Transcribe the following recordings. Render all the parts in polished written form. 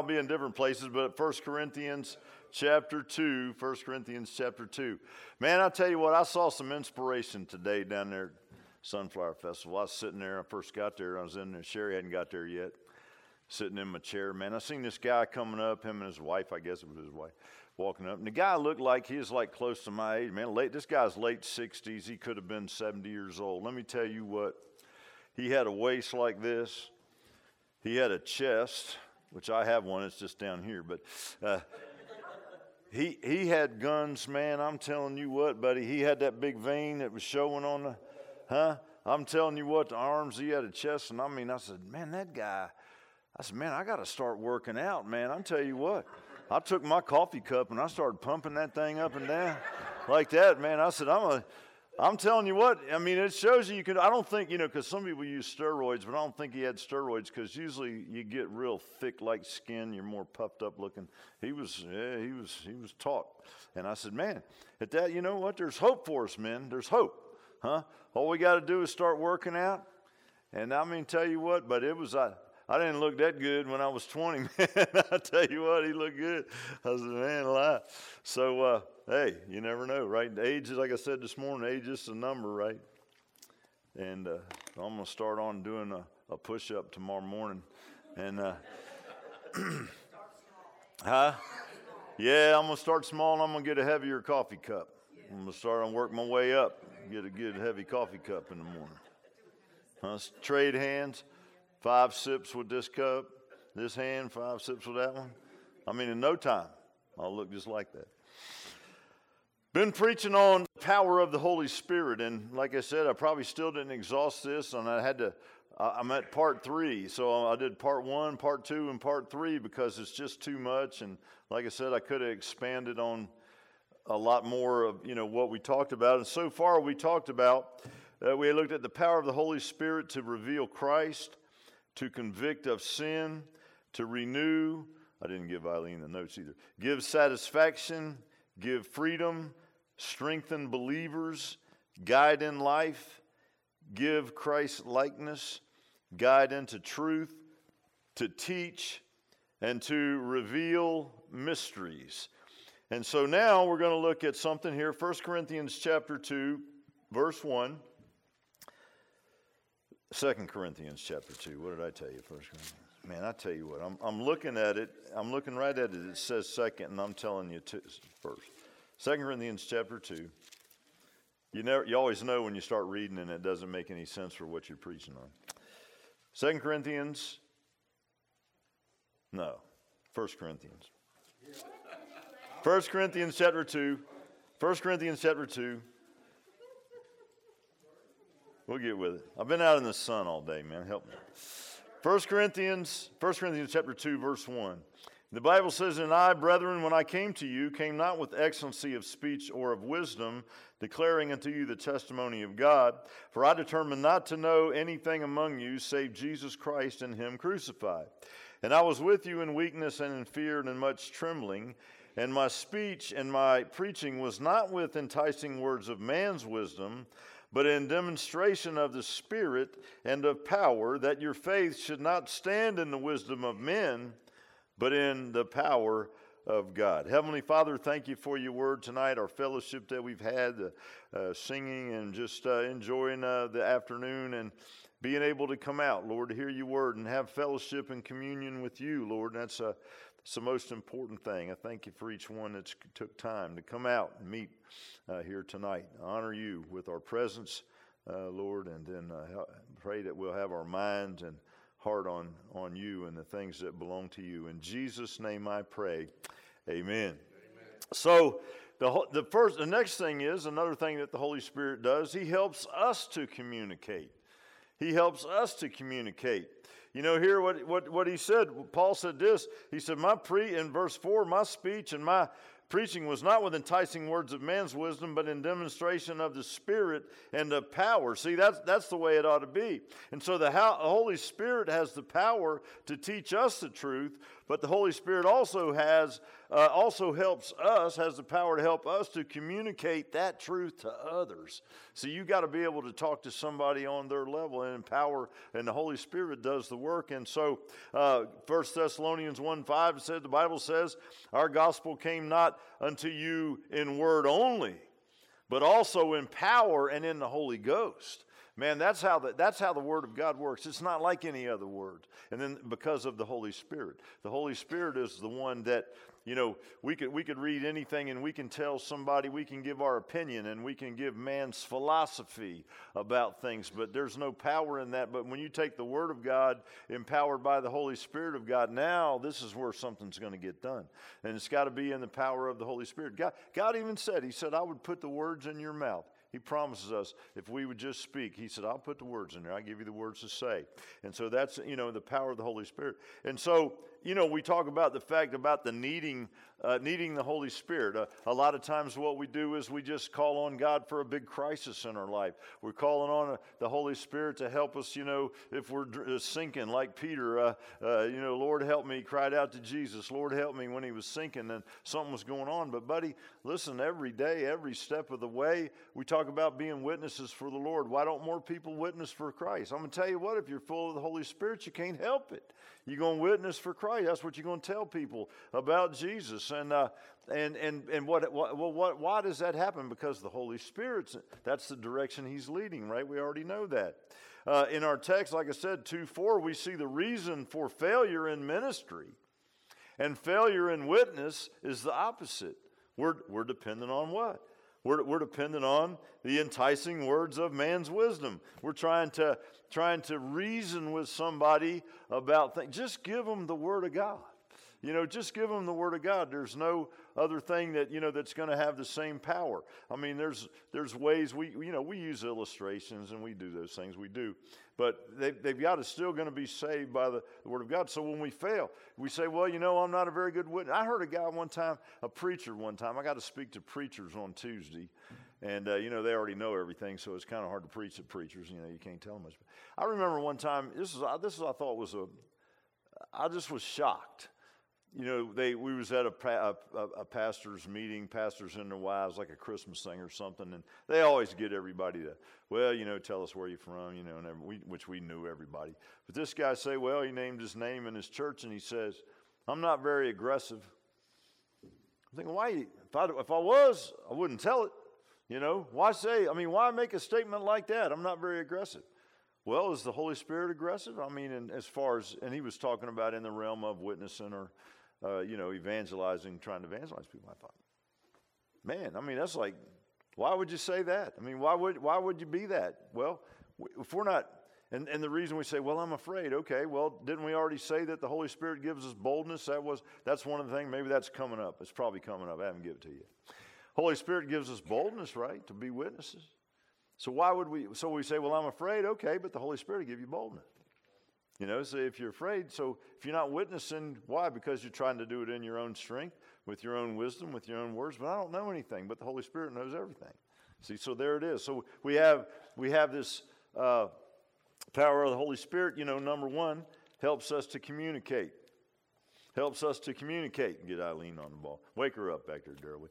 I'll be in different places, but 1 Corinthians chapter 2, 1 Corinthians chapter 2. Man, I'll tell you what, I saw some inspiration today down there at Sunflower Festival. I was sitting there, I first got there, I was in there, Sherry hadn't got there yet, sitting in my chair. Man, I seen this guy coming up, him and his wife, I guess it was his wife, walking up. And the guy looked like he was like close to my age, man. This guy's late 60s, he could have been 70 years old. Let me tell you what, he had a waist like this. He had a chest, which I have one, it's just down here, but he had guns, man. I'm telling you what, buddy, he had that big vein that was showing on the, I'm telling you what, the arms, he had a chest, and I said, man, that guy, man, I got to start working out, man. I'll tell you what, I took my coffee cup and I started pumping that thing up and down like that, man. I said, I'm telling you what, it shows you can, I don't think, because some people use steroids, but I don't think he had steroids because usually you get real thick like skin, you're more puffed up looking. He was taut. And I said, man, at that, you know what, there's hope for us, man. There's hope, huh? All we got to do is start working out. And tell you what, but I didn't look that good when I was 20, man. I tell you what, he looked good. I said, man, lie. So, hey, you never know, right? Age is, like I said this morning, age is a number, right? And I'm going to start on doing a push-up tomorrow morning. And, Yeah, I'm going to start small and I'm going to get a heavier coffee cup. I'm going to start on work my way up, get a good heavy coffee cup in the morning. Trade hands. 5 sips with this cup, this hand, 5 sips with that one. In no time, I'll look just like that. Been preaching on the power of the Holy Spirit, and like I said, I probably still didn't exhaust this, and I'm at part 3, so I did part 1, part 2, and part 3 because it's just too much, and like I said, I could have expanded on a lot more of, what we talked about, and so far we talked about, we looked at the power of the Holy Spirit to reveal Christ, to convict of sin, to renew, I didn't give Eileen the notes either, give satisfaction, give freedom, strengthen believers, guide in life, give Christ likeness, guide into truth, to teach, and to reveal mysteries. And so now we're going to look at something here, 1 Corinthians chapter 2, verse 1. 2 Corinthians chapter 2. What did I tell you? 1 Corinthians. Man, I tell you what. I'm looking at it. I'm looking right at it. It says second, and I'm telling you first. 2 Corinthians chapter 2. You always know when you start reading and it doesn't make any sense for what you're preaching on. 2 Corinthians. No. 1 Corinthians. 1 Corinthians chapter 2. 1 Corinthians chapter 2. We'll get with it. I've been out in the sun all day, man. Help me. 1 Corinthians chapter 2, verse 1. The Bible says, and I, brethren, when I came to you, came not with excellency of speech or of wisdom, declaring unto you the testimony of God. For I determined not to know anything among you, save Jesus Christ and him crucified. And I was with you in weakness and in fear and in much trembling. And my speech and my preaching was not with enticing words of man's wisdom, but in demonstration of the Spirit and of power, that your faith should not stand in the wisdom of men, but in the power of God. Heavenly Father, thank you for your word tonight, our fellowship that we've had, singing and just enjoying the afternoon and being able to come out, Lord, to hear your word and have fellowship and communion with you, Lord. And that's the most important thing. I thank you for each one that took time to come out and meet here tonight. I honor you with our presence, Lord, and then pray that we'll have our minds and heart on you and the things that belong to you. In Jesus' name I pray, amen. So the next thing is, another thing that the Holy Spirit does, he helps us to communicate. He helps us to communicate. Here what he said, Paul said this, he said, in verse 4, my speech and my preaching was not with enticing words of man's wisdom, but in demonstration of the Spirit and of power. See, that's the way it ought to be. And so the Holy Spirit has the power to teach us the truth, but the Holy Spirit also has the power to help us to communicate that truth to others. So you got to be able to talk to somebody on their level and empower, and the Holy Spirit does the work. And so 1 Thessalonians 1:5 said, the Bible says, our gospel came not unto you in word only, but also in power and in the Holy Ghost. Man, that's how the Word of God works. It's not like any other word. And then because of the Holy Spirit. The Holy Spirit is the one that, we could read anything and we can tell somebody, we can give our opinion and we can give man's philosophy about things, but there's no power in that. But when you take the Word of God empowered by the Holy Spirit of God, now this is where something's going to get done. And it's got to be in the power of the Holy Spirit. God even said, He said, I would put the words in your mouth. He promises us if we would just speak. He said, I'll put the words in there. I'll give you the words to say. And so that's, the power of the Holy Spirit. And so, we talk about the fact about the needing the Holy Spirit. A lot of times what we do is we just call on God for a big crisis in our life. We're calling on the Holy Spirit to help us, if we're sinking like Peter, Lord help me, cried out to Jesus, Lord help me, when he was sinking and something was going on. But buddy, listen, every day, every step of the way, we talk about being witnesses for the Lord. Why don't more people witness for Christ? I'm going to tell you what, if you're full of the Holy Spirit, you can't help it. You're going to witness for Christ. That's what you're going to tell people about Jesus. And why does that happen? Because the Holy Spirit's, that's the direction He's leading, right? We already know that. In our text, like I said, 2:4, we see the reason for failure in ministry. And failure in witness is the opposite. We're dependent on what? We're dependent on the enticing words of man's wisdom. We're trying to reason with somebody about things. Just give them the Word of God. Just give them the Word of God. There's no other thing that, that's going to have the same power. I mean, there's ways we use illustrations and we do those things. We do. But they've got to still going to be saved by the Word of God. So when we fail, we say, well, I'm not a very good witness. I heard a preacher one time. I got to speak to preachers on Tuesday. And, they already know everything, so it's kind of hard to preach to preachers. You can't tell them much. I remember one time, I just was shocked. We was at a pastor's meeting, pastors and their wives, like a Christmas thing or something, and they always get everybody to, tell us where you're from, which we knew everybody. But this guy he named his name in his church, and he says, I'm not very aggressive. I'm thinking, why? If I was, I wouldn't tell it. Why make a statement like that? I'm not very aggressive. Well, is the Holy Spirit aggressive? And he was talking about in the realm of witnessing or, evangelizing, trying to evangelize people. I thought, man, that's like, why would you say that? Why would you be that? Well, if we're not, and the reason we say, well, I'm afraid. Okay, well, didn't we already say that the Holy Spirit gives us boldness? That's one of the things. Maybe that's coming up. It's probably coming up. I haven't given it to you. Holy Spirit gives us boldness, right, to be witnesses. So we say, well, I'm afraid. Okay, but the Holy Spirit will give you boldness. So if you're afraid, so if you're not witnessing, why? Because you're trying to do it in your own strength, with your own wisdom, with your own words. But I don't know anything, but the Holy Spirit knows everything. See, so there it is. So we have this power of the Holy Spirit, number one, helps us to communicate. Helps us to communicate. Get Eileen on the ball. Wake her up back there, Darrell.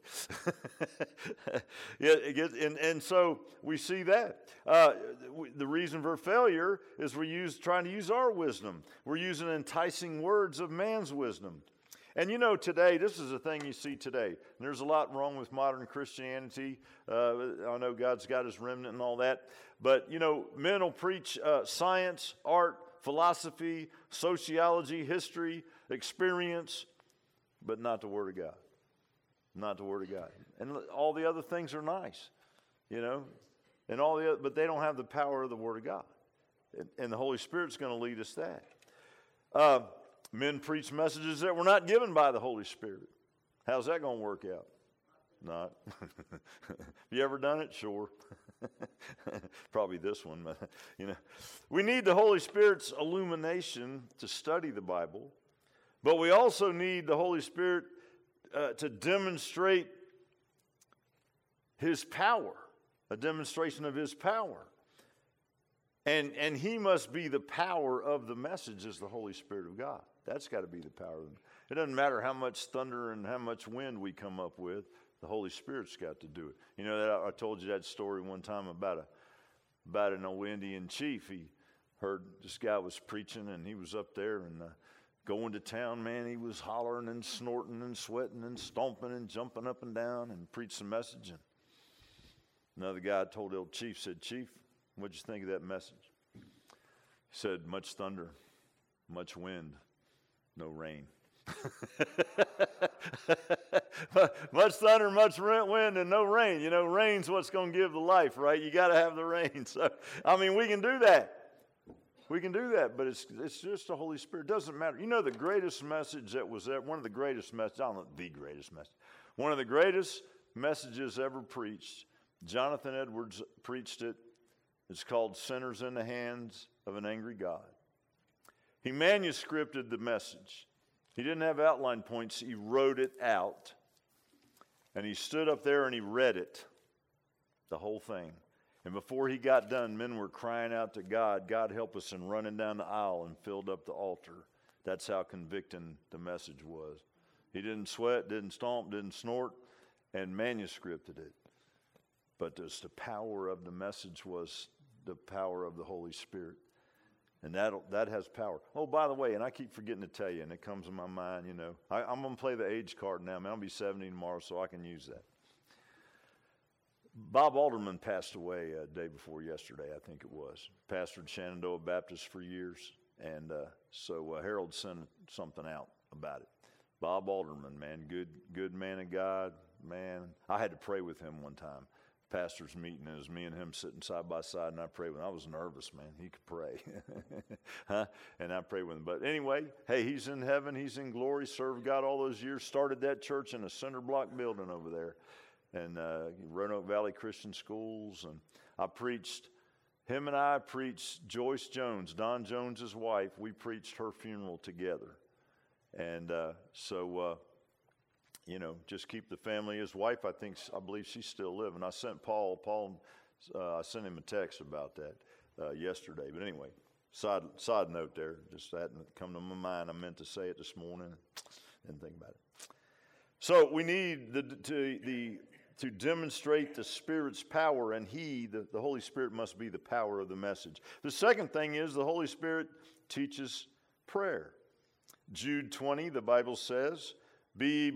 And so we see that. The reason for failure is trying to use our wisdom. We're using enticing words of man's wisdom. And today, this is a thing you see today. And there's a lot wrong with modern Christianity. I know God's got His remnant and all that. But, men will preach science, art, philosophy, sociology, history, experience, but not the Word of God. Not the Word of God. And all the other things are nice, and but they don't have the power of the Word of God. And the Holy Spirit's going to lead us that. Men preach messages that were not given by the Holy Spirit. How's that going to work out? Not. You ever done it? Sure. Probably this one. We need the Holy Spirit's illumination to study the Bible. But we also need the Holy Spirit to demonstrate His power, a demonstration of His power. And He must be the power of the message as the Holy Spirit of God. That's got to be the power of them. It doesn't matter how much thunder and how much wind we come up with. The Holy Spirit's got to do it. You know, that I told you that story one time about an old Indian chief. He heard this guy was preaching, and he was up there and going to town, man. He was hollering and snorting and sweating and stomping and jumping up and down and preached the message. And another guy told the old chief, said, "Chief, what'd you think of that message?" He said, "Much thunder, much wind, no rain." Much thunder, much wind, and no rain. You know, rain's what's going to give the life, right? You got to have the rain. So, I mean, we can do that. We can do that, but it's just the Holy Spirit. It doesn't matter. You know, the greatest message that was ever, one of the greatest messages, I don't know, the greatest message, one of the greatest messages ever preached, Jonathan Edwards preached it. It's called "Sinners in the Hands of an Angry God." He manuscripted the message. He didn't have outline points. He wrote it out. And he stood up there and he read it, the whole thing. And before he got done, men were crying out to God, "God help us," and running down the aisle and filled up the altar. That's how convicting the message was. He didn't sweat, didn't stomp, didn't snort, and manuscripted it. But the power of the message was the power of the Holy Spirit. And that has power. Oh, by the way, and I keep forgetting to tell you, and it comes in my mind, you know. I'm going to play the age card now. Man, I'll be 70 tomorrow, so I can use that. Bob Alderman passed away a day before yesterday, I think it was. Pastored Shenandoah Baptist for years. And so Harold sent something out about it. Bob Alderman, man, good man of God, man. I had to pray with him one time. Pastor's meeting, and it was me and him sitting side by side, and I prayed with him. I was nervous, man. He could pray. Huh? And I prayed with him. But anyway, hey, he's in heaven. He's in glory. Served God all those years. Started that church in a cinder block building over there. And Roanoke Valley Christian Schools. And him and I preached Joyce Jones, Don Jones's wife. We preached her funeral together. And you know, just keep the family. His wife, I believe she's still living. I sent Paul, I sent him a text about that yesterday. But anyway, side note there, just that hadn't come to my mind. I meant to say it this morning. Didn't think about it. So we need to demonstrate the Spirit's power, and the Holy Spirit must be the power of the message. The second thing is the Holy Spirit teaches prayer. Jude 20, the Bible says, Be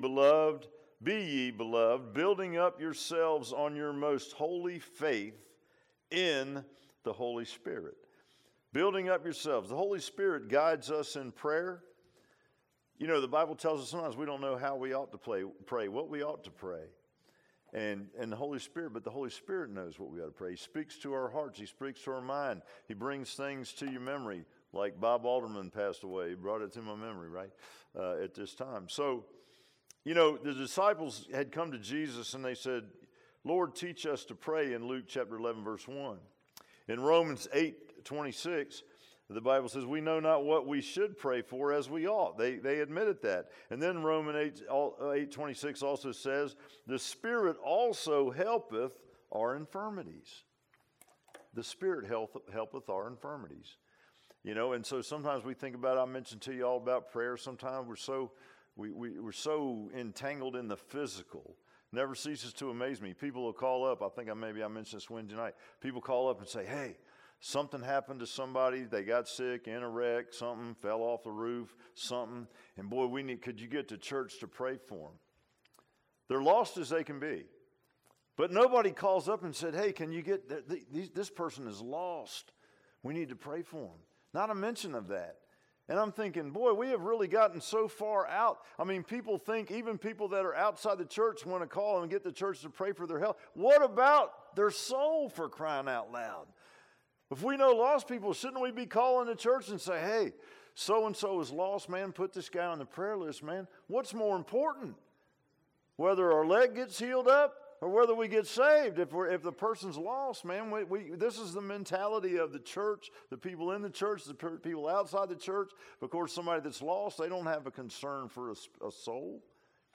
ye beloved, building up yourselves on your most holy faith in the Holy Spirit. Building up yourselves. The Holy Spirit guides us in prayer. You know, the Bible tells us sometimes we don't know how we ought to pray, what we ought to pray. And the Holy Spirit, but the Holy Spirit knows what we ought to pray. He speaks to our hearts. He speaks to our mind. He brings things to your memory. Like Bob Alderman passed away. He brought it to my memory, right, at this time. So, you know, the disciples had come to Jesus and they said, "Lord, teach us to pray," in Luke chapter 11, verse 1. In Romans 8:26, the Bible says, "We know not what we should pray for as we ought." They admitted that. And then Romans 8:26 also says, "The Spirit also helpeth our infirmities." The Spirit helpeth our infirmities. You know, and so sometimes we think about, I mentioned to you all about prayer. Sometimes we're so entangled in the physical. Never ceases to amaze me. People will call up. I think I mentioned this Wednesday night. People call up and say, "Hey, something happened to somebody. They got sick, in a wreck, something fell off the roof, something. And boy, could you get to church to pray for them?" They're lost as they can be. But nobody calls up and said, "Hey, can you get, this person is lost. We need to pray for them." Not a mention of that. And I'm thinking, boy, we have really gotten so far out. I mean, people think, even people that are outside the church want to call and get the church to pray for their health. What about their soul, for crying out loud? If we know lost people, shouldn't we be calling the church and say, "Hey, so-and-so is lost, man, put this guy on the prayer list, man"? What's more important? Whether our leg gets healed up or whether we get saved? If the person's lost, man, this is the mentality of the church, the people in the church, the people outside the church. Of course, somebody that's lost, they don't have a concern for a soul.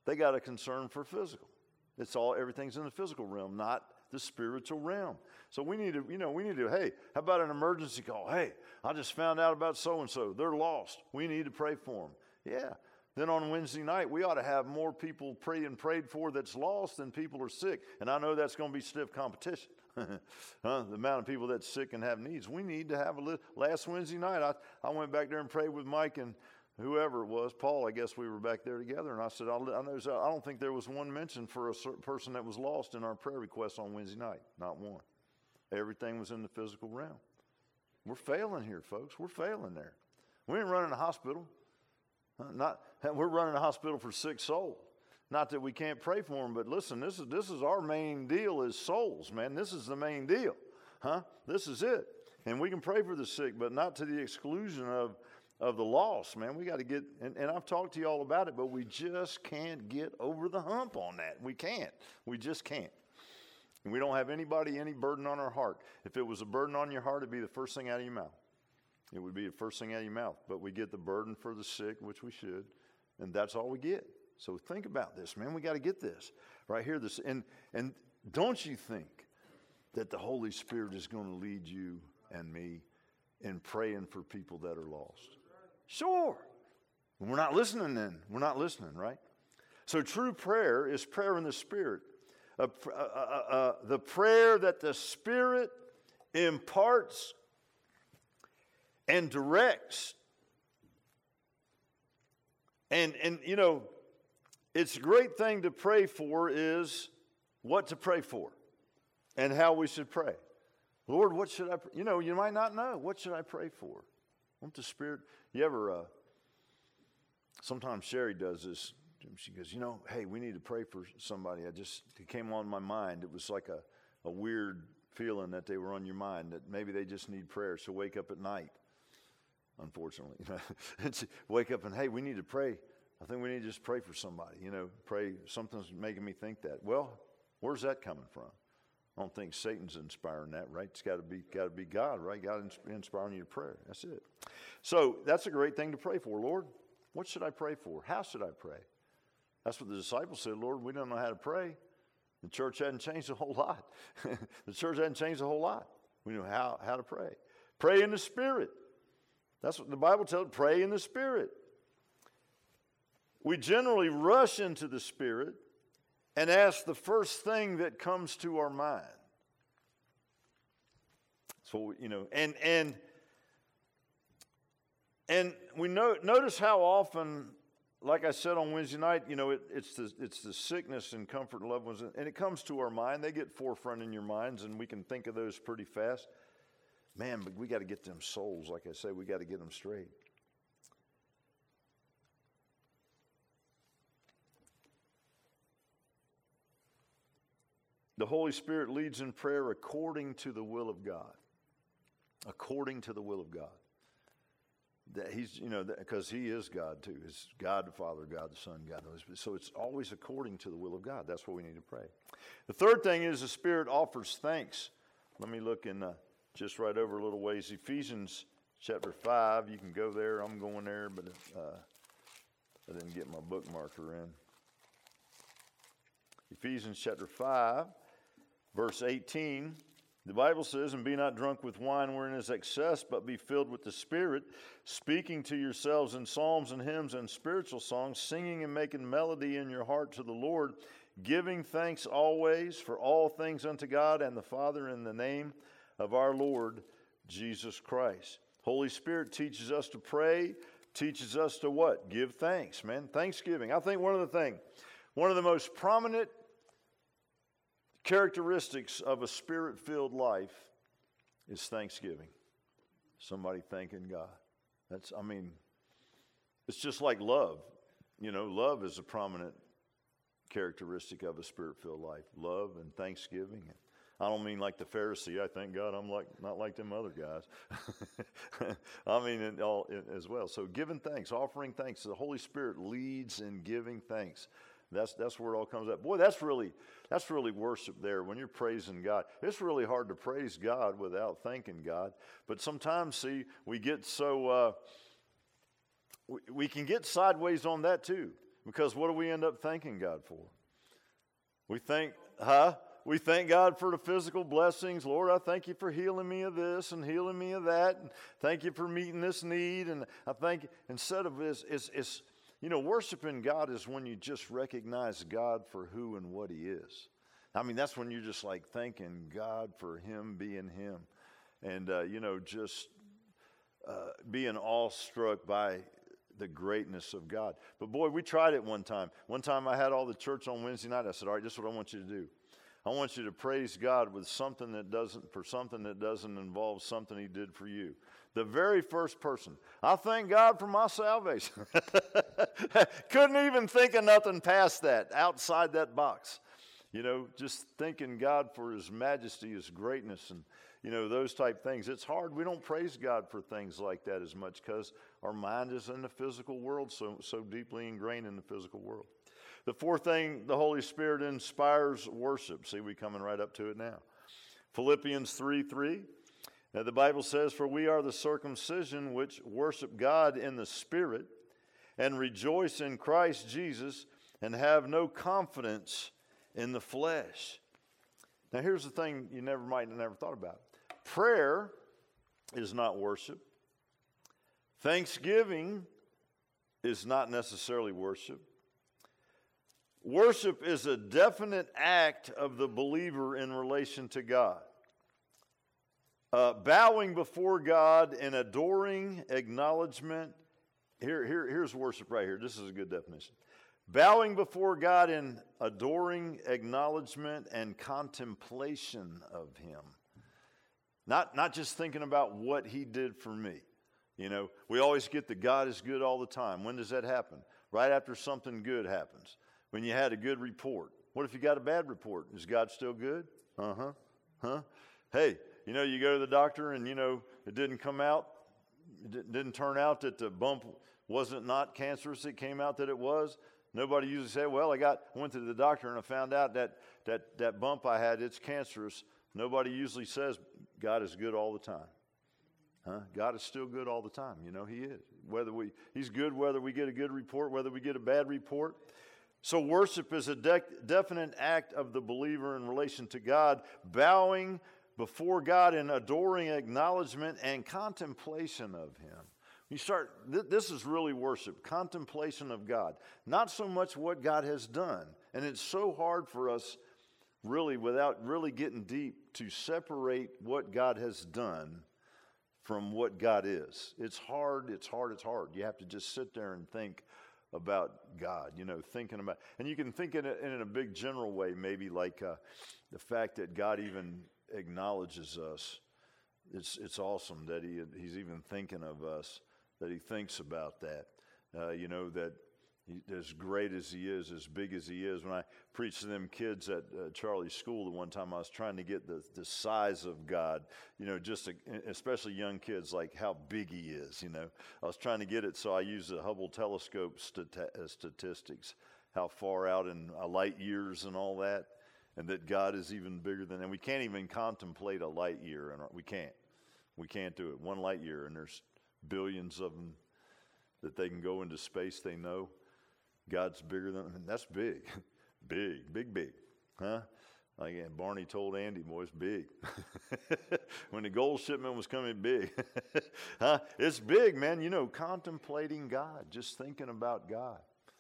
They got a concern for physical. Everything's in the physical realm, not the spiritual realm. So we need to, hey, how about an emergency call? Hey, I just found out about so-and-so. They're lost. We need to pray for them. Yeah. Then on Wednesday night, we ought to have more people prayed for that's lost than people are sick. And I know that's going to be stiff competition. The amount of people that's sick and have needs. We need to have last Wednesday night, I went back there and prayed with Mike and whoever it was, Paul, I guess we were back there together. And I said, I don't think there was one mention for a certain person that was lost in our prayer request on Wednesday night. Not one. Everything was in the physical realm. We're failing here, folks. We're failing there. We ain't running a hospital. We're running a hospital for sick souls. Not that we can't pray for them, but listen, this is our main deal is souls, man. This is the main deal. This is it. And we can pray for the sick, but not to the exclusion of the lost, man. We got to get, and I've talked to you all about it, but we just can't get over the hump on that. We can't. We just can't. And we don't have any burden on our heart. If it was a burden on your heart, it'd be the first thing out of your mouth. It would be the first thing out of your mouth. But we get the burden for the sick, which we should, and that's all we get. So think about this, man. We got to get this right here. And don't you think that the Holy Spirit is going to lead you and me in praying for people that are lost? Sure. And we're not listening then. We're not listening, right? So true prayer is prayer in the Spirit. The prayer that the Spirit imparts and directs. And it's a great thing to pray for is what to pray for and how we should pray. Lord, what should I pray? You might not know. What should I pray for? Want the Spirit? You ever, sometimes Sherry does this. She goes, hey, we need to pray for somebody. It came on my mind. It was like a weird feeling that they were on your mind, that maybe they just need prayer. So wake up at night, unfortunately. Wake up and, hey, we need to pray. I think we need to just pray for somebody. Pray. Something's making me think that. Well, where's that coming from? I don't think Satan's inspiring that, right? It's got to be God, right? God inspiring you to pray. That's it. So that's a great thing to pray for. Lord, what should I pray for? How should I pray? That's what the disciples said. Lord, we don't know how to pray. The church hadn't changed a whole lot. The church hadn't changed a whole lot. We know how to pray. Pray in the Spirit. That's what the Bible tells us. Pray in the Spirit. We generally rush into the Spirit and ask the first thing that comes to our mind. So, and we notice how often, like I said on Wednesday night, it's the sickness and comfort and loved ones, and it comes to our mind. They get forefront in your minds, and we can think of those pretty fast. Man, but we got to get them souls, like I say, we got to get them straight. The Holy Spirit leads in prayer according to the will of God. According to the will of God. That He's, because He is God too. It's God the Father, God the Son, God the Holy Spirit. So it's always according to the will of God. That's what we need to pray. The third thing is the Spirit offers thanks. Let me look in just right over a little ways. Ephesians chapter 5. You can go there. I'm going there, but I didn't get my bookmarker in. Ephesians chapter 5. Verse 18, the Bible says, and be not drunk with wine wherein is excess, but be filled with the Spirit, speaking to yourselves in psalms and hymns and spiritual songs, singing and making melody in your heart to the Lord, giving thanks always for all things unto God and the Father in the name of our Lord Jesus Christ. Holy Spirit teaches us to pray, teaches us to what? Give thanks, man. Thanksgiving. I think one of the most prominent characteristics of a Spirit-filled life is thanksgiving. Somebody thanking God. It's just like love. Love is a prominent characteristic of a Spirit-filled life. Love and thanksgiving. I don't mean like the Pharisee. I thank God I'm not like them other guys. I mean as well. So giving thanks, offering thanks. The Holy Spirit leads in giving thanks. That's where it all comes up. Boy, that's really worship there. When you're praising God, it's really hard to praise God without thanking God. But sometimes, we get so we can get sideways on that too. Because what do we end up thanking God for? We thank God for the physical blessings. Lord, I thank you for healing me of this and healing me of that. And thank you for meeting this need. And I think instead of this, it's worshiping God is when you just recognize God for who and what he is. I mean, that's when you're just like thanking God for him being him. And, just being awestruck by the greatness of God. But boy, we tried it one time. One time I had all the church on Wednesday night. I said, all right, this is what I want you to do. I want you to praise God with something that doesn't involve something he did for you. The very first person. I thank God for my salvation. Couldn't even think of nothing past that, outside that box. Just thanking God for his majesty, his greatness, and, those type things. It's hard. We don't praise God for things like that as much because our mind is in the physical world, so deeply ingrained in the physical world. The fourth thing, the Holy Spirit inspires worship. See, we're coming right up to it now. Philippians 3:3. Now the Bible says, for we are the circumcision which worship God in the Spirit and rejoice in Christ Jesus and have no confidence in the flesh. Now here's the thing you might have never thought about. Prayer is not worship. Thanksgiving is not necessarily worship. Worship is a definite act of the believer in relation to God. Bowing before God in adoring acknowledgement. Here's worship right here. This is a good definition. Bowing before God in adoring acknowledgement and contemplation of him. Not just thinking about what he did for me. We always get that God is good all the time. When does that happen? Right after something good happens. When you had a good report. What if you got a bad report? Is God still good? Hey, you go to the doctor and, it didn't come out. It didn't turn out that the bump wasn't not cancerous. It came out that it was. Nobody usually say, well, I went to the doctor and I found out that bump I had, it's cancerous. Nobody usually says God is good all the time. God is still good all the time. He is. He's good whether we get a good report, whether we get a bad report. So worship is a definite act of the believer in relation to God, bowing before God in adoring acknowledgement and contemplation of him. This is really worship, contemplation of God. Not so much what God has done. And it's so hard for us, really, without really getting deep, to separate what God has done from what God is. It's hard. You have to just sit there and think about God, thinking about, and you can think in a big general way, maybe like the fact that God even acknowledges us. It's awesome that he's even thinking of us, that he thinks about that, that as great as he is, as big as he is. When I preached to them kids at Charlie's school the one time, I was trying to get the size of God, especially young kids, like how big he is, I was trying to get it, so I used the Hubble telescope statistics, how far out in light years and all that, and that God is even bigger than, and we can't even contemplate a light year, and we can't do it. 1 light year, and there's billions of them that they can go into space, they know. God's bigger than, and that's big. big, huh? Like Barney told Andy, boy, it's big. When the gold shipment was coming, big. Huh? It's big, man. Contemplating God, just thinking about God.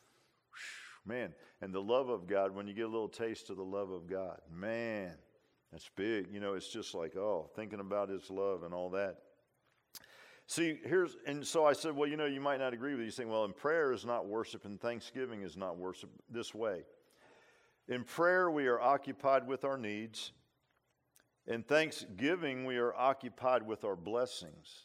Man, and the love of God, when you get a little taste of the love of God, man, that's big. It's just like, thinking about his love and all that. See, so I said, well, you might not agree with these things. Well, and prayer is not worship, and thanksgiving is not worship this way. In prayer, we are occupied with our needs. In thanksgiving, we are occupied with our blessings.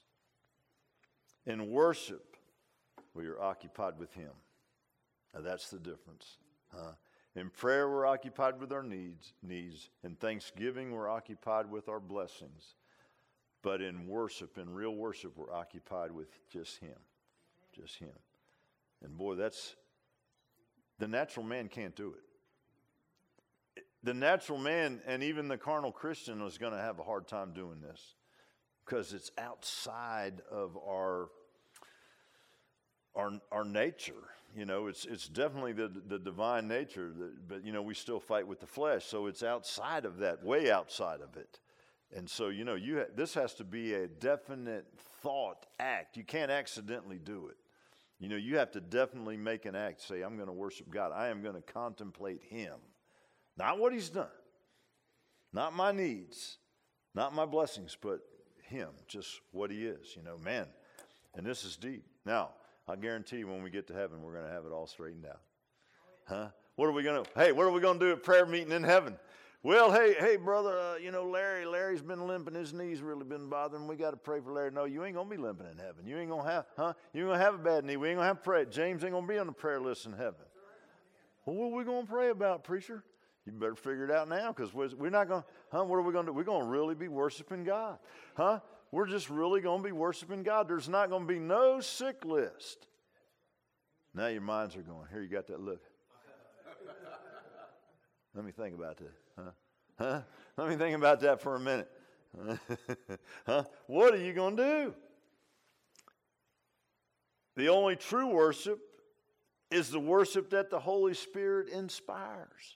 In worship, we are occupied with him. Now, that's the difference. In prayer, we're occupied with our needs. In thanksgiving, we're occupied with our blessings. But in worship, in real worship, we're occupied with just him. Just him. And boy, the natural man can't do it. The natural man and even the carnal Christian is going to have a hard time doing this because it's outside of our nature. it's definitely the divine nature, but, we still fight with the flesh. So it's outside of that, way outside of it. And so, this has to be a definite thought act. You can't accidentally do it. You have to definitely make an act. Say, I'm going to worship God. I am going to contemplate him. Not what he's done. Not my needs. Not my blessings, but him. Just what he is. Man. And this is deep. Now, I guarantee you when we get to heaven, we're going to have it all straightened out. Huh? What are we going to do at prayer meeting in heaven? Well, hey, brother, Larry's been limping. His knee's really been bothering him. We got to pray for Larry. No, you ain't going to be limping in heaven. You ain't going to have, You ain't going to have a bad knee. We ain't going to have prayer. James ain't going to be on the prayer list in heaven. Well, what are we going to pray about, preacher? You better figure it out now, because we're not going to, what are we going to do? We're going to really be worshiping God. We're just really going to be worshiping God. There's not going to be no sick list. Now your minds are going, here, you got that look. Let me think about that. Let me think about that for a minute. What are you going to do? The only true worship is the worship that the Holy Spirit inspires.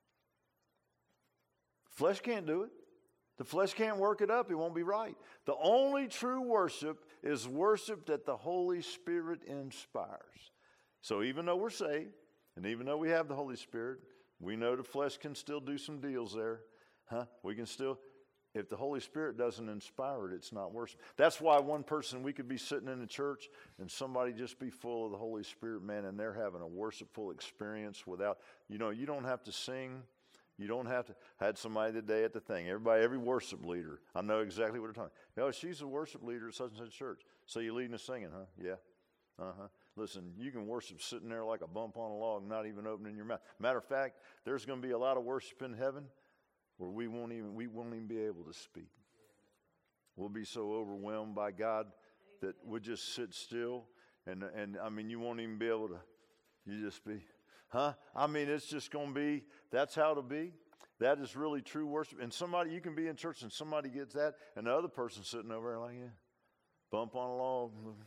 Flesh can't do it. The flesh can't work it up. It won't be right. The only true worship is worship that the Holy Spirit inspires. So even though we're saved, and even though we have the Holy Spirit, we know the flesh can still do some deals there. We can still, if the Holy Spirit doesn't inspire it, it's not worship. That's why one person, we could be sitting in a church and somebody just be full of the Holy Spirit, man, and they're having a worshipful experience without, you don't have to sing. You don't have to. I had somebody today at the thing. Every worship leader, I know exactly what they're talking. She's a worship leader at such and such church. So you're leading us singing, huh? Yeah. Listen, you can worship sitting there like a bump on a log, not even opening your mouth. Matter of fact, there's going to be a lot of worship in heaven where we won't even be able to speak. We'll be so overwhelmed by God that we'll just sit still, and you won't even be able to. You just be. It's just going to be, that's how it'll be. That is really true worship. And you can be in church and somebody gets that, and the other person sitting over there like, bump on a log.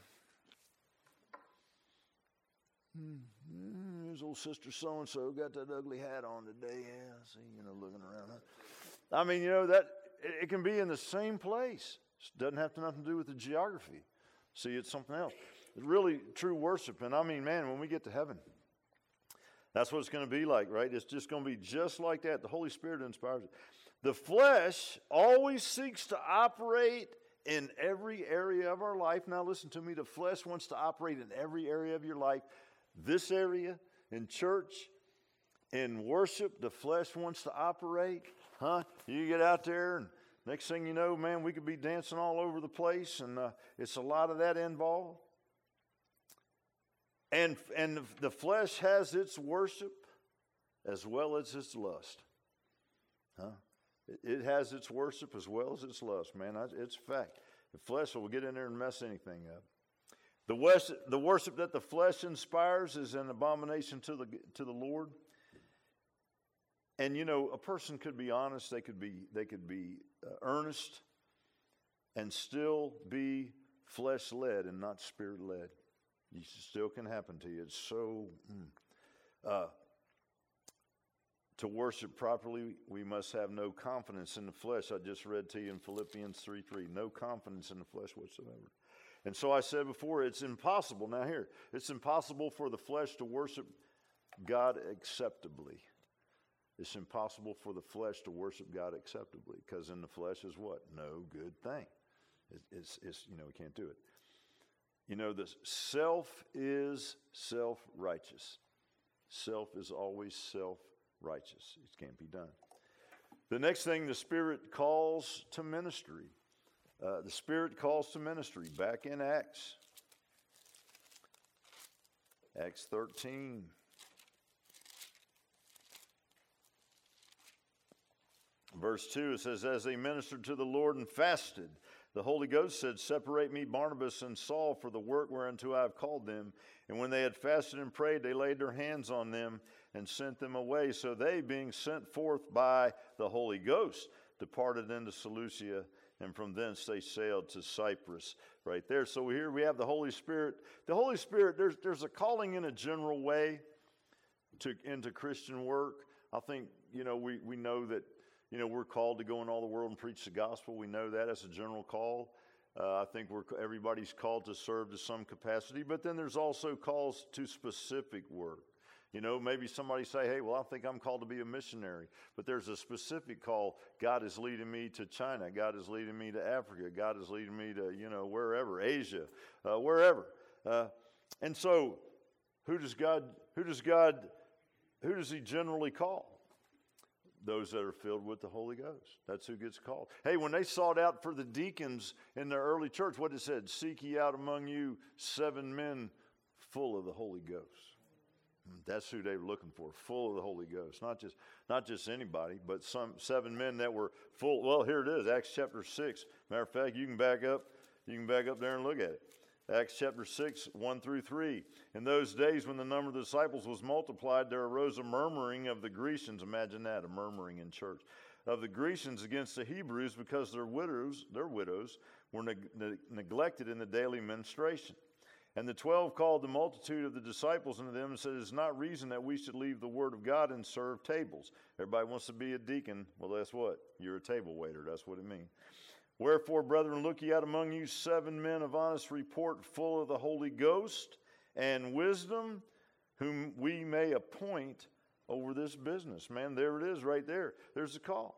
There's old sister so-and-so got that ugly hat on today. Yeah, I see, looking around. That it can be in the same place. It doesn't have nothing to do with the geography. See, it's something else. It's really true worship. And when we get to heaven, that's what it's going to be like, right? It's just going to be just like that. The Holy Spirit inspires it. The flesh always seeks to operate in every area of our life. Now listen to me. The flesh wants to operate in every area of your life. This area, in church, in worship, the flesh wants to operate. You get out there, and next thing you know, man, we could be dancing all over the place, and it's a lot of that involved. And the flesh has its worship as well as its lust. It has its worship as well as its lust, man. It's a fact. The flesh will get in there and mess anything up. The worship that the flesh inspires is an abomination to the Lord. And a person could be honest. They could be earnest, and still be flesh led and not spirit led. It still can happen to you. It's so. To worship properly, we must have no confidence in the flesh. I just read to you in Philippians 3:3. No confidence in the flesh whatsoever. And so I said before, it's impossible. Now here, it's impossible for the flesh to worship God acceptably. It's impossible for the flesh to worship God acceptably, because in the flesh is what? No good thing. It's we can't do it. The self is self-righteous. Self is always self-righteous. It can't be done. The next thing, the Spirit calls to ministry. The Spirit calls to ministry. Back in Acts 13. Verse 2, it says, as they ministered to the Lord and fasted, the Holy Ghost said, separate me, Barnabas and Saul, for the work whereunto I have called them. And when they had fasted and prayed, they laid their hands on them and sent them away. So they, being sent forth by the Holy Ghost, departed into Seleucia And from thence they sailed to Cyprus right there. So here we have the Holy Spirit. The Holy Spirit, there's a calling in a general way into Christian work. I think, we know that, we're called to go in all the world and preach the gospel. We know that as a general call. I think everybody's called to serve to some capacity. But then there's also calls to specific work. Maybe somebody say, hey, well, I think I'm called to be a missionary. But there's a specific call. God is leading me to China. God is leading me to Africa. God is leading me to, wherever, Asia, wherever. And so who does he generally call? Those that are filled with the Holy Ghost. That's who gets called. Hey, when they sought out for the deacons in the early church, what it said, seek ye out among you 7 men full of the Holy Ghost. That's who they were looking for, full of the Holy Ghost. Not just anybody, but some 7 men that were full. Well, here it is, Acts chapter 6. Matter of fact, you can back up there and look at it. Acts chapter 6, 1 through 3. In those days when the number of the disciples was multiplied, there arose a murmuring of the Grecians. Imagine that, a murmuring in church. Of the Grecians against the Hebrews because their widows were neglected in the daily ministration. And the 12 called the multitude of the disciples unto them and said, it is not reason that we should leave the word of God and serve tables. Everybody wants to be a deacon. Well, that's what? You're a table waiter. That's what it means. Wherefore, brethren, look ye out among you 7 men of honest report, full of the Holy Ghost and wisdom, whom we may appoint over this business. Man, there it is right there. There's the call.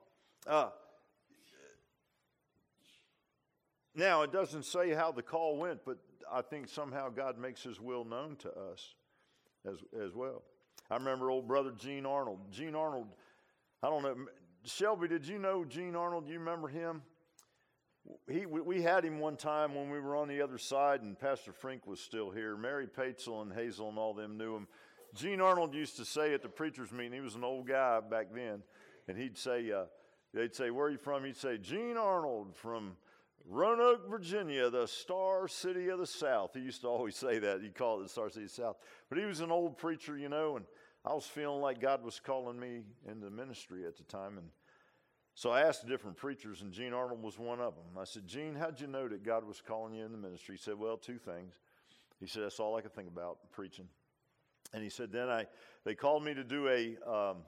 Now, it doesn't say how the call went, but I think somehow God makes his will known to us as well. I remember old brother Gene Arnold. Gene Arnold, I don't know. Shelby, did you know Gene Arnold? Do you remember him? We had him one time when we were on the other side, and Pastor Frink was still here. Mary Paetzel and Hazel and all them knew him. Gene Arnold used to say at the preacher's meeting, he was an old guy back then, and he'd say, they'd say, where are you from? He'd say, Gene Arnold from Roanoke, Virginia, the Star City of the South. He used to always say that. He'd call it the Star City of the South. But he was an old preacher, and I was feeling like God was calling me into ministry at the time. And so I asked different preachers, and Gene Arnold was one of them. I said, Gene, how'd you know that God was calling you in the ministry? He said, well, 2 things. He said, that's all I could think about, preaching. And he said, then they called me to do a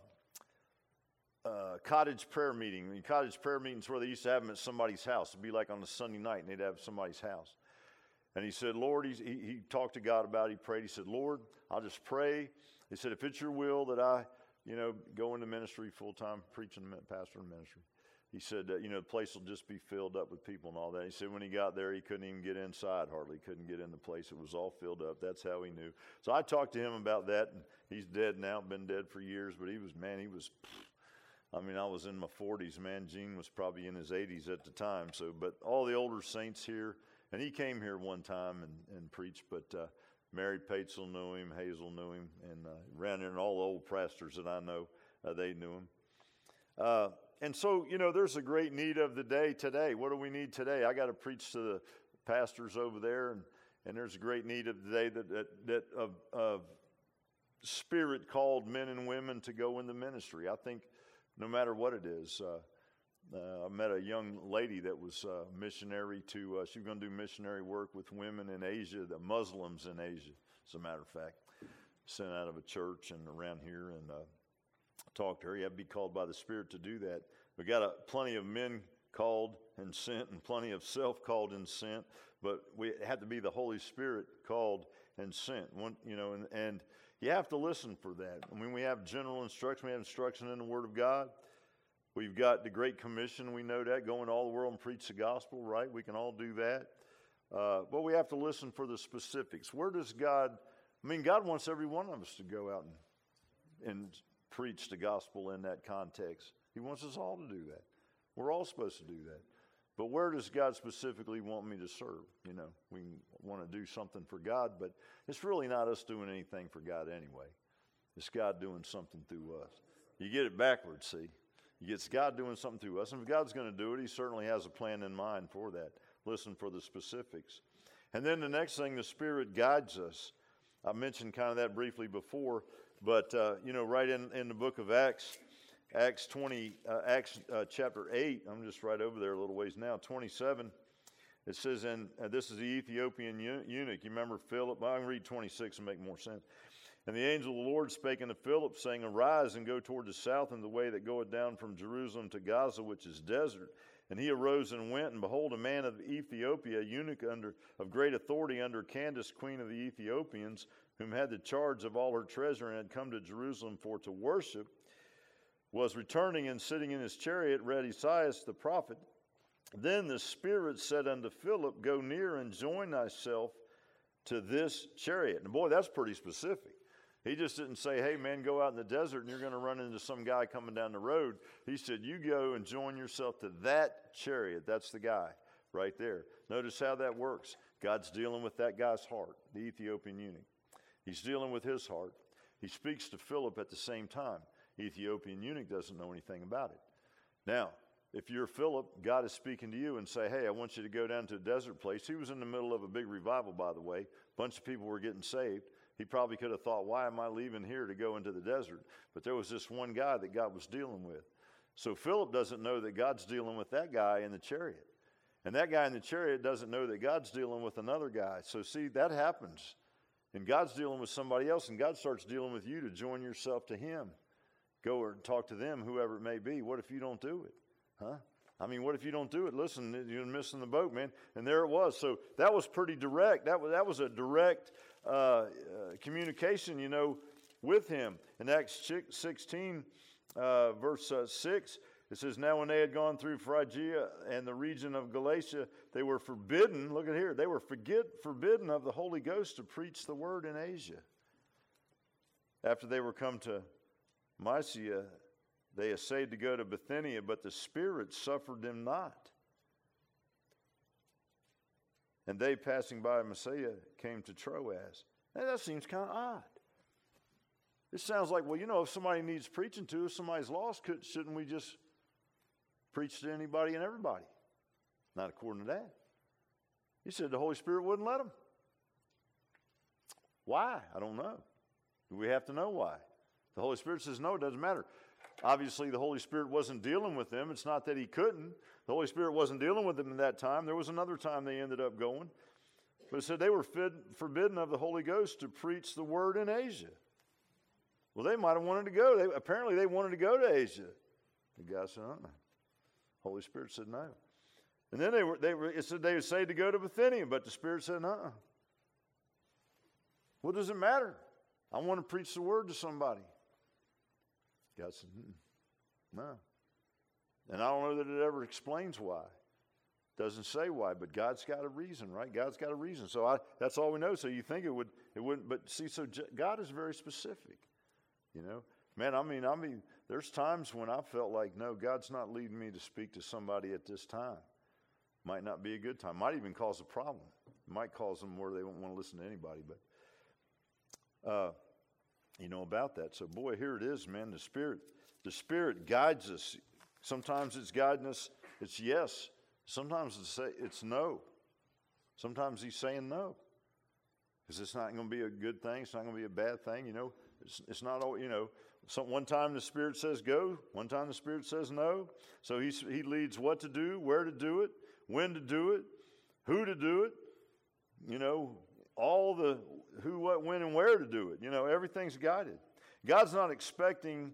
cottage prayer meeting. And cottage prayer meetings where they used to have them at somebody's house. It'd be like on a Sunday night, and they'd have somebody's house. And he said, Lord, he talked to God about it. He prayed. He said, Lord, I'll just pray. He said, if it's your will that I, go into ministry full-time, preaching, pastoring ministry. He said, the place will just be filled up with people and all that. He said when he got there, he couldn't even get inside hardly. He couldn't get in the place. It was all filled up. That's how he knew. So I talked to him about that, and he's dead now, been dead for years, but I was in my 40s, man. Gene was probably in his 80s at the time. So, but all the older saints here, and he came here one time and preached, but Mary Paetzel knew him, Hazel knew him, and around there, and all the old pastors that I know, they knew him. And so, there's a great need of the day today. What do we need today? I got to preach to the pastors over there, and there's a great need of the day of Spirit-called men and women to go in the ministry. I think no matter what it is. I met a young lady that was missionary she was going to do missionary work with women in Asia, the Muslims in Asia, as a matter of fact. Sent out of a church and around here, and talked to her. You have to be called by the Spirit to do that. We got plenty of men called and sent, and plenty of self-called and sent, but we had to be the Holy Spirit called and sent. And you have to listen for that. We have general instruction. We have instruction in the Word of God. We've got the Great Commission. We know that. Go into all the world and preach the gospel, right? We can all do that. But we have to listen for the specifics. Where does God... God wants every one of us to go out and preach the gospel in that context. He wants us all to do that. We're all supposed to do that. But where does God specifically want me to serve? We want to do something for God, but it's really not us doing anything for God anyway. It's God doing something through us. You get it backwards, see? It's God doing something through us. And if God's going to do it, he certainly has a plan in mind for that. Listen for the specifics. And then the next thing, the Spirit guides us. I mentioned kind of that briefly before, but, right in the book of Acts, Acts chapter 8, I'm just right over there a little ways now, 27. It says, and this is the Ethiopian eunuch. You remember Philip? Well, I can read 26 and make more sense. And the angel of the Lord spake unto Philip, saying, Arise and go toward the south in the way that goeth down from Jerusalem to Gaza, which is desert. And he arose and went, and behold, a man of Ethiopia, a eunuch of great authority under Candace, queen of the Ethiopians, whom had the charge of all her treasure, and had come to Jerusalem for to worship, was returning and sitting in his chariot, read Esaias the prophet. Then the Spirit said unto Philip, Go near and join thyself to this chariot. And boy, that's pretty specific. He just didn't say, hey, man, go out in the desert and you're going to run into some guy coming down the road. He said, you go and join yourself to that chariot. That's the guy right there. Notice how that works. God's dealing with that guy's heart, the Ethiopian eunuch. He's dealing with his heart. He speaks to Philip at the same time. The Ethiopian eunuch doesn't know anything about it. Now, if you're Philip, God is speaking to you and say, hey, I want you to go down to a desert place. He was in the middle of a big revival, by the way. A bunch of people were getting saved. He probably could have thought, why am I leaving here to go into the desert? But there was this one guy that God was dealing with. So Philip doesn't know that God's dealing with that guy in the chariot. And that guy in the chariot doesn't know that God's dealing with another guy. So see, that happens. And God's dealing with somebody else, and God starts dealing with you to join yourself to him. Go or talk to them, whoever it may be. What if you don't do it? Huh? I mean, what if you don't do it? Listen, you're missing the boat, man. And there it was. So that was pretty direct. That was a direct communication, with him. In Acts 16, verse 6, it says, Now when they had gone through Phrygia and the region of Galatia, they were forbidden, look at here, they were forbidden of the Holy Ghost to preach the word in Asia. After they were come to Mysia, they essayed to go to Bithynia, but the Spirit suffered them not. And they, passing by Mysia, came to Troas. Now, that seems kind of odd. It sounds like, well, if somebody needs preaching to, if somebody's lost, shouldn't we just preach to anybody and everybody? Not according to that. He said the Holy Spirit wouldn't let them. Why? I don't know. Do we have to know why? The Holy Spirit says, no, it doesn't matter. Obviously, the Holy Spirit wasn't dealing with them. It's not that he couldn't. The Holy Spirit wasn't dealing with them in that time. There was another time they ended up going. But it said they were forbidden of the Holy Ghost to preach the word in Asia. Well, they might have wanted to go. Apparently, they wanted to go to Asia. The guy said, Holy Spirit said no. And then it said they would say to go to Bithynia, but the Spirit said, What does it matter? I want to preach the word to somebody. God said, no. And I don't know that it ever explains why. Doesn't say why, but God's got a reason, right? God's got a reason. So that's all we know. So you think it wouldn't, but see, so God is very specific, Man, I mean, there's times when I felt like, no, God's not leading me to speak to somebody at this time. Might not be a good time. Might even cause a problem. Might cause them where they won't want to listen to anybody, but about that. So, boy, here it is, man. The Spirit guides us. Sometimes it's guiding us. It's yes. Sometimes it's no. Sometimes he's saying no. Because it's not going to be a good thing. It's not going to be a bad thing. It's not all, one time the Spirit says go. One time the Spirit says no. So he leads what to do, where to do it, when to do it, who to do it. All the who, what, when, and where to do it. Everything's guided. God's not expecting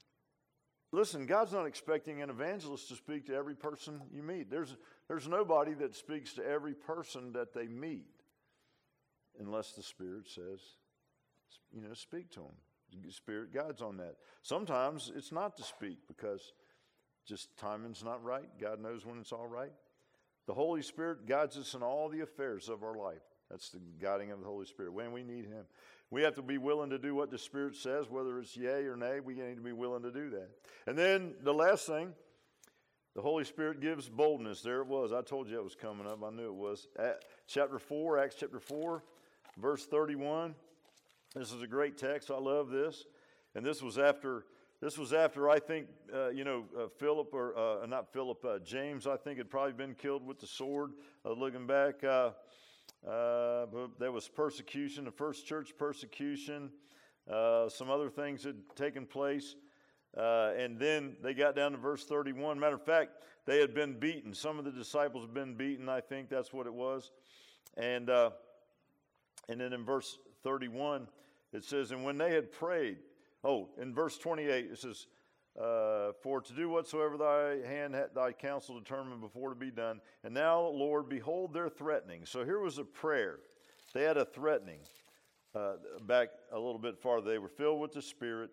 an evangelist to speak to every person you meet. There's nobody that speaks to every person that they meet unless the Spirit says, speak to them. The Spirit guides on that. Sometimes it's not to speak because just timing's not right. God knows when it's all right. The Holy Spirit guides us in all the affairs of our life. That's the guiding of the Holy Spirit. When we need him, we have to be willing to do what the Spirit says, whether it's yea or nay. We need to be willing to do that. And then the last thing, the Holy Spirit gives boldness. There it was. I told you it was coming up. I knew it was. Acts chapter 4, verse 31. This is a great text. I love this. And this was after I think, Philip or not Philip, James, I think had probably been killed with the sword. Looking back, there was persecution, the first church persecution. Some other things had taken place. And then they got down to verse 31. Matter of fact, they had been beaten. Some of the disciples had been beaten, I think that's what it was. And then in verse 31, it says, and when they had prayed, in verse 28, it says, for to do whatsoever thy hand thy counsel determined before to be done. And now, Lord, behold their threatening. So here was a prayer. They had a threatening. Back a little bit farther, they were filled with the Spirit.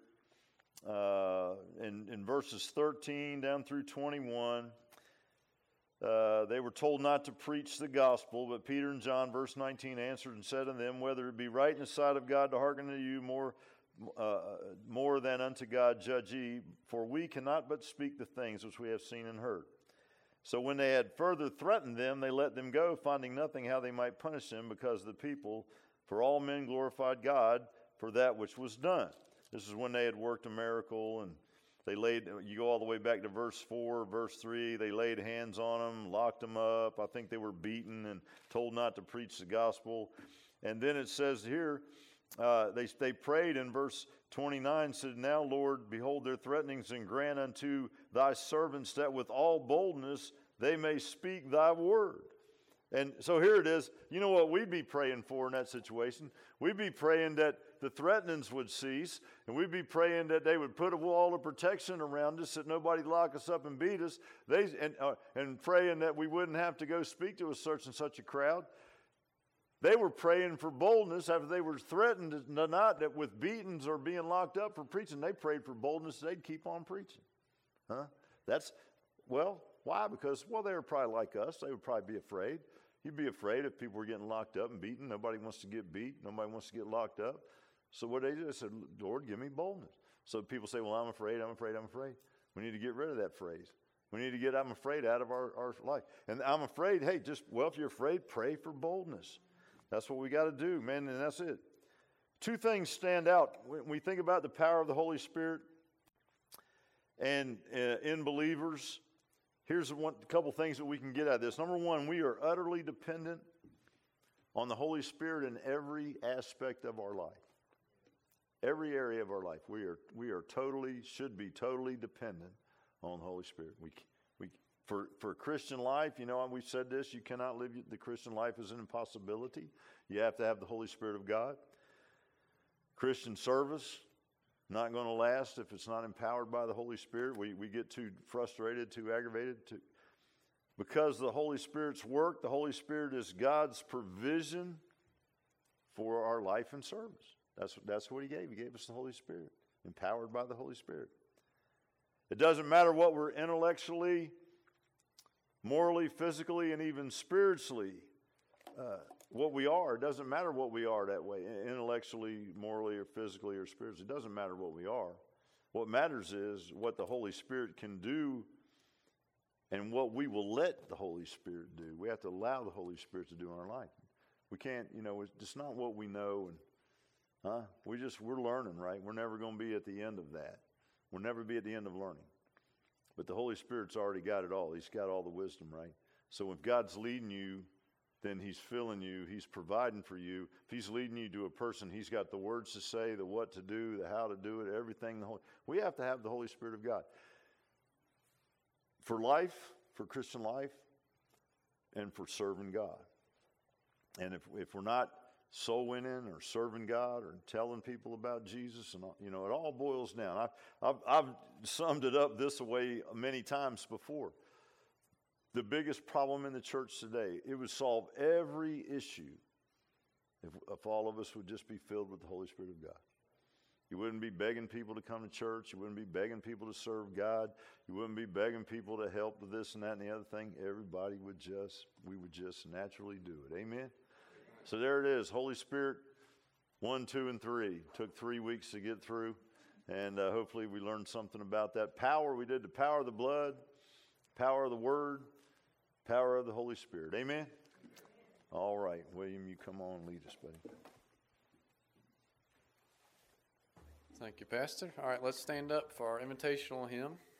In verses 13 down through 21, they were told not to preach the gospel, but Peter and John, verse 19, answered and said unto them, whether it be right in the sight of God to hearken to you more than unto God judge ye, for we cannot but speak the things which we have seen and heard. So when they had further threatened them, they let them go, finding nothing how they might punish them, because the people, for all men glorified God for that which was done. This is when they had worked a miracle, and you go all the way back to verse 4, verse 3, they laid hands on them, locked them up. I think they were beaten and told not to preach the gospel. And then it says here, they prayed in verse 29, said, now, Lord, behold their threatenings, and grant unto thy servants that with all boldness they may speak thy word. And so here it is. You know what we'd be praying for in that situation? We'd be praying that the threatenings would cease, and we'd be praying that they would put a wall of protection around us, that nobody lock us up and beat us, and praying that we wouldn't have to go speak to such and such a crowd. They were praying for boldness after they were threatened, not that with beatings or being locked up for preaching. They prayed for boldness. They'd keep on preaching. Why? Because, they were probably like us. They would probably be afraid. You'd be afraid if people were getting locked up and beaten. Nobody wants to get beat. Nobody wants to get locked up. So what they did, they said, Lord, give me boldness. So people say, I'm afraid, I'm afraid, I'm afraid. We need to get rid of that phrase. We need to get I'm afraid out of our life. And I'm afraid, if you're afraid, pray for boldness. That's what we got to do, man, and that's it. Two things stand out when we think about the power of the Holy Spirit and in believers. Here's a couple things that we can get out of this. Number one, we are utterly dependent on the Holy Spirit in every aspect of our life. Every area of our life, we should be totally dependent on the Holy Spirit. For Christian life, we've said this, you cannot live the Christian life as an impossibility. You have to have the Holy Spirit of God. Christian service, not going to last if it's not empowered by the Holy Spirit. We get too frustrated, too aggravated. Because the Holy Spirit's work, the Holy Spirit is God's provision for our life and service. That's what He gave. He gave us the Holy Spirit, empowered by the Holy Spirit. It doesn't matter what we're intellectually, morally, physically, and even spiritually, what we are. It doesn't matter what we are that way, intellectually, morally, or physically, or spiritually. It doesn't matter what we are. What matters is what the Holy Spirit can do and what we will let the Holy Spirit do. We have to allow the Holy Spirit to do in our life. We can't, it's just not what we know. We're learning, right? We're never going to be at the end of that. We'll never be at the end of learning. But the Holy Spirit's already got it all. He's got all the wisdom, right? So if God's leading you, then He's filling you. He's providing for you. If He's leading you to a person, He's got the words to say, the what to do, the how to do it, everything. We have to have the Holy Spirit of God. For life, for Christian life, and for serving God. And if we're not soul winning or serving God or telling people about Jesus, and it all boils down. I've summed it up this way many times before. The biggest problem in the church today, it would solve every issue if all of us would just be filled with the Holy Spirit of God. You wouldn't be begging people to come to church. You wouldn't be begging people to serve God. You wouldn't be begging people to help with this and that and the other thing. We would just naturally do it. Amen? So there it is, Holy Spirit, 1, 2, and 3. Took 3 weeks to get through, and hopefully we learned something about that. Power, we did the power of the blood, power of the Word, power of the Holy Spirit. Amen? All right, William, you come on and lead us, buddy. Thank you, Pastor. All right, let's stand up for our invitational hymn.